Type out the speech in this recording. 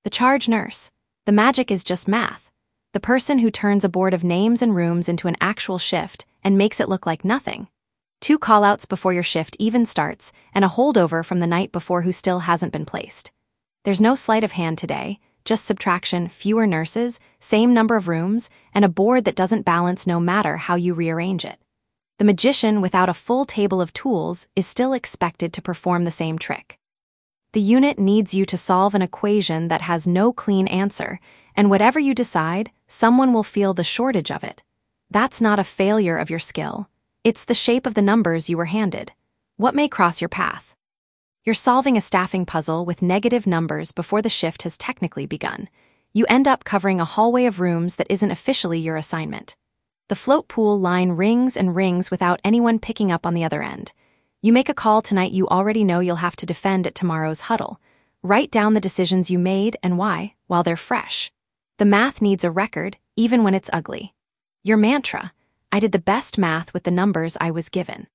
The charge nurse. The magic is just math. The person who turns a board of names and rooms into an actual shift and makes it look like nothing. 2 callouts before your shift even starts, and a holdover from the night before who still hasn't been placed. There's no sleight of hand today, just subtraction, fewer nurses, same number of rooms, and a board that doesn't balance no matter how you rearrange it. The magician without a full table of tools is still expected to perform the same trick. The unit needs you to solve an equation that has no clean answer, and whatever you decide, someone will feel the shortage of it. That's not a failure of your skill. It's the shape of the numbers you were handed. What may cross your path? You're solving a staffing puzzle with negative numbers before the shift has technically begun. You end up covering a hallway of rooms that isn't officially your assignment. The float pool line rings and rings without anyone picking up on the other end. You make a call tonight you already know you'll have to defend at tomorrow's huddle. Write down the decisions you made and why, while they're fresh. The math needs a record, even when it's ugly. Your mantra: I did the best math with the numbers I was given.